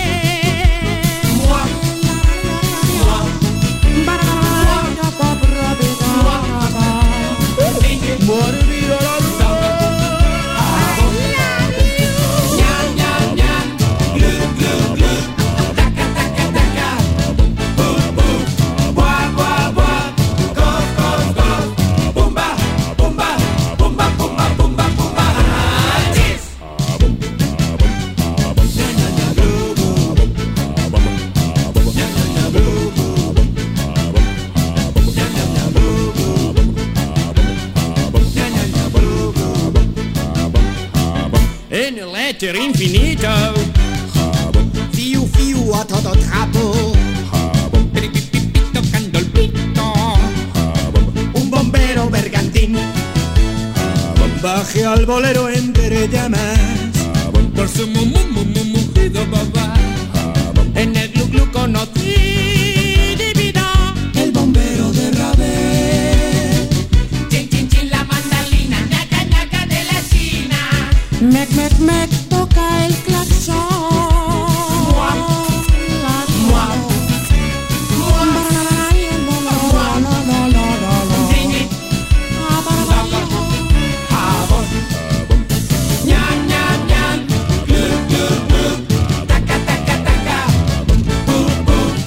En el éter infinito, fiu fiu a todo trapo, tocando el pito, un bombero bergantín, baje al bolero entre llamas, por su mugido babá, en el glu glu conocí divino, el bombero de Rabel, chin chin chin la mandalina, ñaca ñaca de la esquina. Mec, mec, mec, toca el claxon. Ñam, ñam, ñam. Glu, glu, glu. Taca, taca, taca. Bum, bum.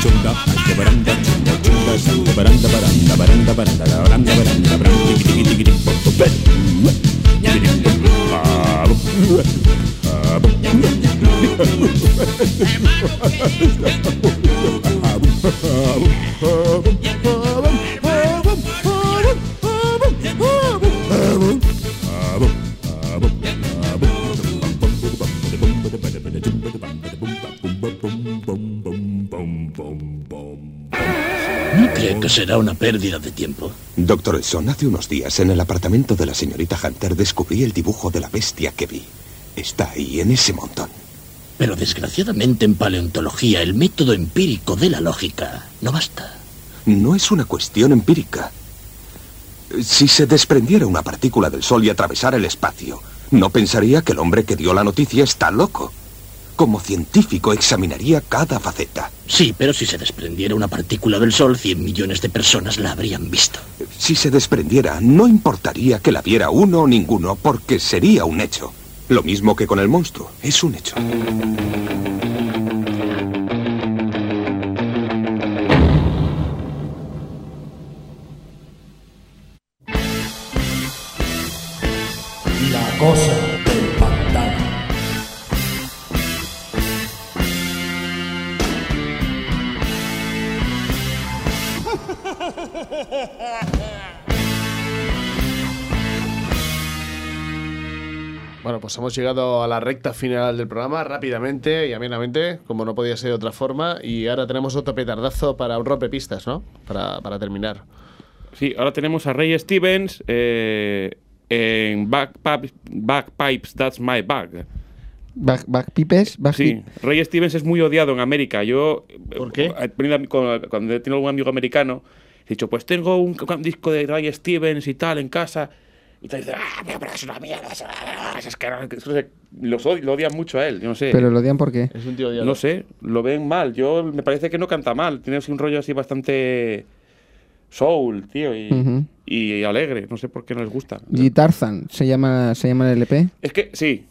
chunda, ay que baranda, chunda, chunda, santa baranda, baranda, baranda, baranda, baranda, baranda, baranda, tiki tiki tiki pop pop pop.
¿No cree que será una pérdida de tiempo?
Doctor Elson, hace unos días en el apartamento de la señorita Hunter descubrí el dibujo de la bestia que vi. Está ahí, en ese montón.
Pero desgraciadamente en paleontología el método empírico de la lógica no basta.
No es una cuestión empírica. Si se desprendiera una partícula del Sol y atravesara el espacio, no pensaría que el hombre que dio la noticia está loco. Como científico examinaría cada faceta.
Sí, pero si se desprendiera una partícula del Sol, 100 millones de personas la habrían visto.
Si se desprendiera, no importaría que la viera uno o ninguno, porque sería un hecho. Lo mismo que con el monstruo, es un hecho.
La cosa del pantano.
Bueno, pues hemos llegado a la recta final del programa rápidamente y amenamente, como no podía ser de otra forma, y ahora tenemos otro petardazo para un rompepistas, ¿no? Para terminar.
Sí, ahora tenemos a Ray Stevens en Bagpipes, That's My Bag.
¿Bagpipes?
Sí, Ray Stevens es muy odiado en América. Yo,
¿por qué?
Cuando he tenido algún amigo americano, he dicho, pues tengo un disco de Ray Stevens y tal en casa. Y te dice, pero es una mierda. Es que lo odian mucho a él, yo no sé.
¿Pero lo odian por qué?
Es un tío odiado.
No sé, lo ven mal. Me parece que no canta mal. Tiene así un rollo así bastante soul, tío, y alegre. No sé por qué no les gusta.
Gitarsan, ¿se llama el LP?
Es que, sí.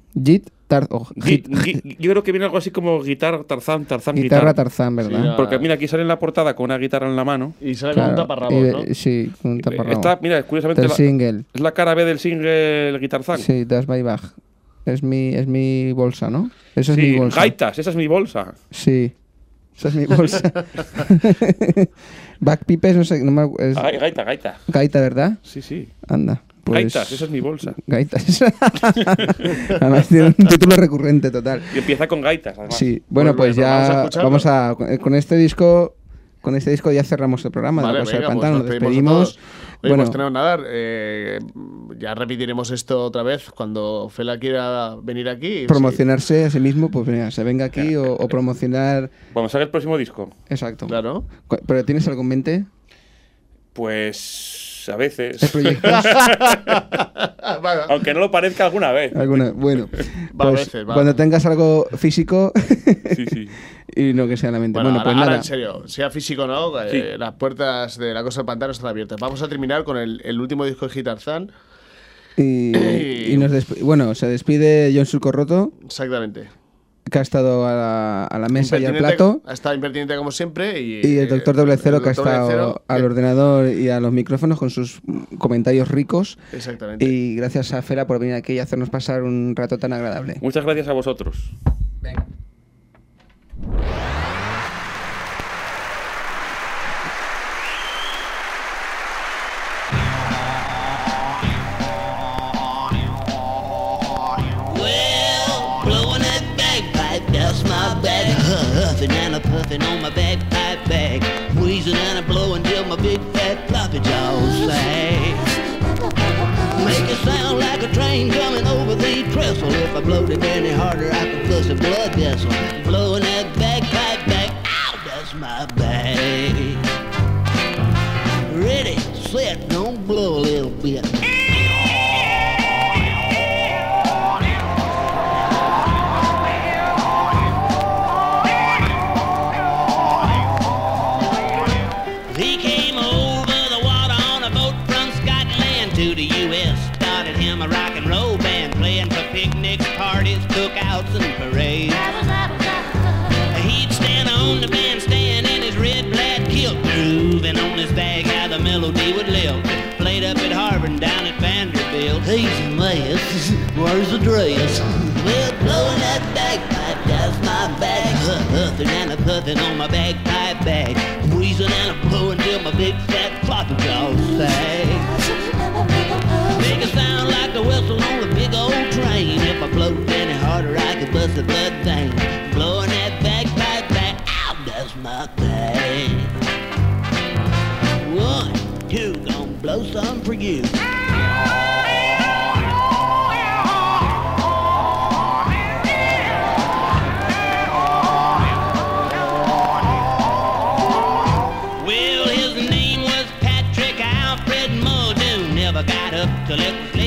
Yo
creo que viene algo así como guitarra Tarzán,
guitarra Tarzán, ¿verdad?
Sí, porque mira, aquí sale en la portada con una guitarra en la mano.
Y sale con un taparrabos, ¿no?
Sí, con un taparrabos.
Mira, curiosamente
single.
Es la cara B del single Guitarzán.
Sí, Das My Bag. Es mi bolsa, ¿no? Eso es mi bolsa.
Gaitas, esa es mi bolsa.
Sí, esa es mi bolsa. Bagpipes, no sé.
Gaita.
Gaita, ¿verdad?
Sí.
Anda. Pues,
Gaitas, esa es mi bolsa.
Gaitas. Además tiene un título recurrente total.
Y empieza con gaitas, además.
Sí, bueno, pues ya vamos a con este disco ya cerramos el programa.
Vale,
de La Cosa del
venga,
Pantano,
pues
nos despedimos.
Bueno,
Bueno,
pues tenemos nada, ya repetiremos esto otra vez cuando Fela quiera venir aquí.
Promocionarse a sí mismo, pues mira, se venga aquí o promocionar.
Vamos a ver el próximo disco.
Exacto.
Claro.
¿Pero tienes algo en mente?
Pues a veces.
¿Proyectos?
Aunque no lo parezca alguna vez.
Bueno,
Va,
pues
a veces, va.
cuando tengas algo físico
sí.
y no que sea en la mente.
Bueno,
Pues
ahora
nada.
en serio, sea físico o no, las puertas de La Cosa del Pantano están abiertas. Vamos a terminar con el último disco de Gitarsan.
Y se despide John Surco Roto.
Exactamente.
Que ha estado a la mesa y al plato.
Ha estado impertinente como siempre.
Y el doctor Doble Cero, que ha estado al ordenador y a los micrófonos con sus comentarios ricos.
Exactamente.
Y gracias a Fela por venir aquí y hacernos pasar un rato tan agradable.
Muchas gracias a vosotros.
Venga.
That's my bag, huffing and a puffing on my bagpipe bag, wheezing and a blowing till my big fat floppy jaws sag. Make it sound like a train coming over the trestle. If I blowed it any harder, I could flush a blood vessel. Blowing that bagpipe bag, ow, that's my bag. Ready, set, don't blow a little bit. He came over the water on a boat from Scotland to the U.S. Started him a rock and roll band playing for picnics, parties, cookouts, and parades. He'd stand on the bandstand He's a mess. Where's the dress? Well, blowing that bagpipe, that's my bag. Huffing and a puffing on my bagpipe bag. Wheezing and a blowing till my big fat floppy jaws sag. Make it sound like the whistle on a big old train. If I blowed any harder, I could bust a blood vein. Blowing that bagpipe bag, ow, that's my thing. 1, 2, gonna blow some for you. Well, his name was Patrick Alfred Muldoon. Never got up till it was